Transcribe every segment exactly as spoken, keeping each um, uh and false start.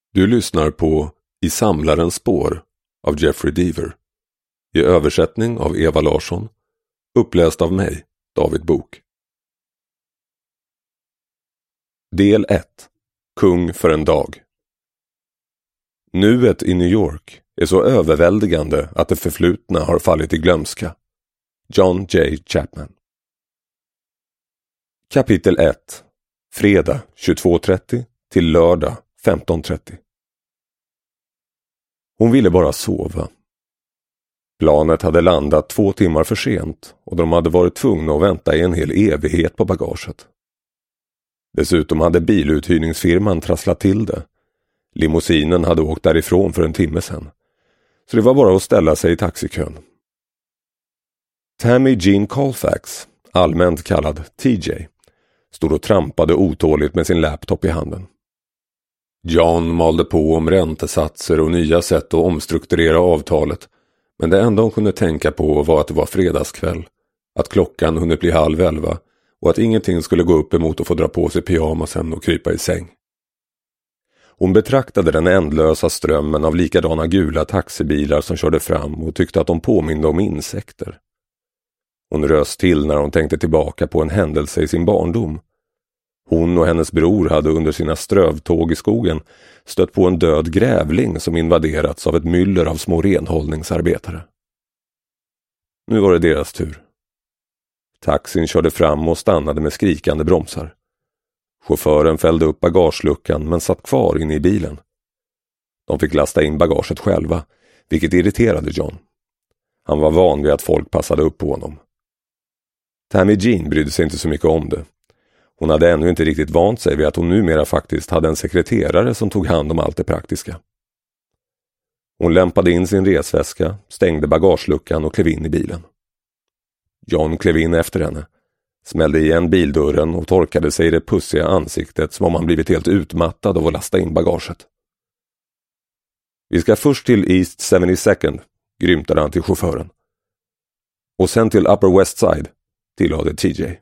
Du lyssnar på I samlarens spår av Jeffrey Deaver. I översättning av Eva Larsson. Uppläst av mig, David Bok. Del ett. Kung för en dag. Nuet i New York är så överväldigande att det förflutna har fallit i glömska. John J. Chapman. Kapitel ett. Fredag tjugotvå trettio till lördag femton trettio. Hon ville bara sova. Planet hade landat två timmar för sent och de hade varit tvungna att vänta i en hel evighet på bagaget. Dessutom hade biluthyrningsfirman trasslat till det. Limousinen hade åkt därifrån för en timme sedan. Så det var bara att ställa sig i taxikön. Tammy Jean Colfax, allmänt kallad T J, stod och trampade otåligt med sin laptop i handen. John malde på om räntesatser och nya sätt att omstrukturera avtalet, men det enda hon kunde tänka på var att det var fredagskväll, att klockan hunnit bli halv elva och att ingenting skulle gå upp emot att få dra på sig pyjamasen och krypa i säng. Hon betraktade den ändlösa strömmen av likadana gula taxibilar som körde fram och tyckte att de påminde om insekter. Hon röst till när hon tänkte tillbaka på en händelse i sin barndom. Hon och hennes bror hade under sina strövtåg i skogen stött på en död grävling som invaderats av ett myller av små renhållningsarbetare. Nu var det deras tur. Taxin körde fram och stannade med skrikande bromsar. Chauffören fällde upp bagageluckan men satt kvar inne i bilen. De fick lasta in bagaget själva, vilket irriterade John. Han var van vid att folk passade upp på honom. Tammy Jean brydde sig inte så mycket om det. Hon hade ännu inte riktigt vant sig vid att hon numera faktiskt hade en sekreterare som tog hand om allt det praktiska. Hon lämpade in sin resväska, stängde bagageluckan och klev in i bilen. John klev in efter henne, smällde igen bildörren och torkade sig i det pussiga ansiktet som om han blivit helt utmattad av att lasta in bagaget. Vi ska först till East seventy-second, grymtade han till chauffören. Och sen till Upper West Side, tillade T J.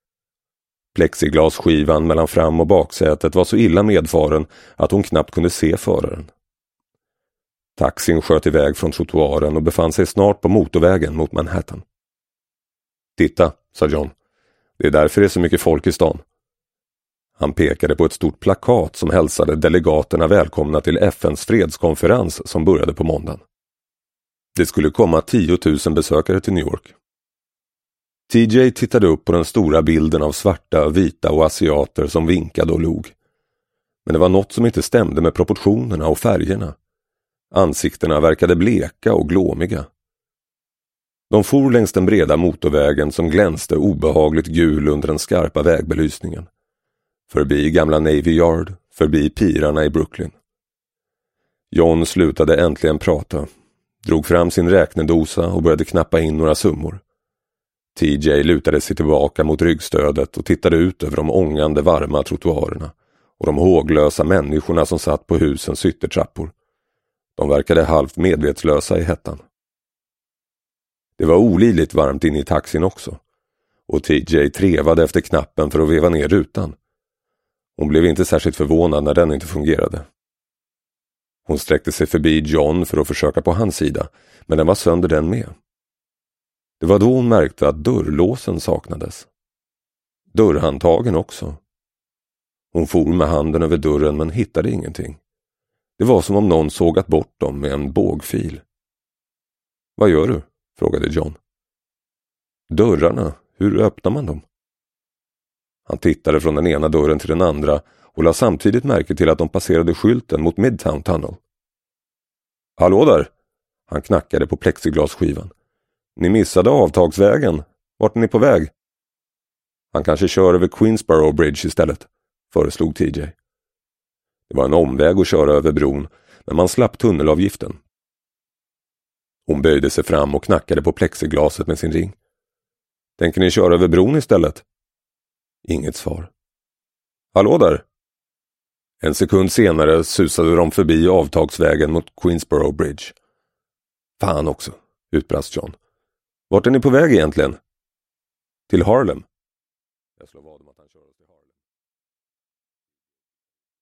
Plexiglasskivan mellan fram- och baksätet var så illa medfaren att hon knappt kunde se föraren. Taxin sköt iväg från trottoaren och befann sig snart på motorvägen mot Manhattan. Titta, sa John. Det är därför det är så mycket folk i stan. Han pekade på ett stort plakat som hälsade delegaterna välkomna till F N:s fredskonferens som började på måndagen. Det skulle komma tiotusen besökare till New York. T J tittade upp på den stora bilden av svarta, vita och asiater som vinkade och log. Men det var något som inte stämde med proportionerna och färgerna. Ansiktena verkade bleka och glåmiga. De for längs den breda motorvägen som glänste obehagligt gul under den skarpa vägbelysningen. Förbi gamla Navy Yard, förbi pirarna i Brooklyn. John slutade äntligen prata, drog fram sin räknedosa och började knappa in några summor. T J lutade sig tillbaka mot ryggstödet och tittade ut över de ångande varma trottoarerna och de håglösa människorna som satt på husens yttertrappor. De verkade halvt medvetslösa i hettan. Det var olidligt varmt inne i taxin också, och T J trevade efter knappen för att veva ner rutan. Hon blev inte särskilt förvånad när den inte fungerade. Hon sträckte sig förbi John för att försöka på hans sida, men den var sönder den med. Det var då hon märkte att dörrlåsen saknades. Dörrhandtagen också. Hon for med handen över dörren men hittade ingenting. Det var som om någon sågat bort dem med en bågfil. Vad gör du? Frågade John. Dörrarna, hur öppnar man dem? Han tittade från den ena dörren till den andra och la samtidigt märke till att de passerade skylten mot Midtown Tunnel. Hallå där! Han knackade på plexiglasskivan. Ni missade avtagsvägen. Vart är ni på väg? Han kanske kör över Queensboro Bridge istället, föreslog T J. Det var en omväg att köra över bron, men man slapp tunnelavgiften. Hon böjde sig fram och knackade på plexiglaset med sin ring. Tänker ni köra över bron istället? Inget svar. Hallå där! En sekund senare susade de förbi avtagsvägen mot Queensboro Bridge. Fan också, utbrast John. Vart är ni på väg egentligen? Till Harlem. Jag slår vad om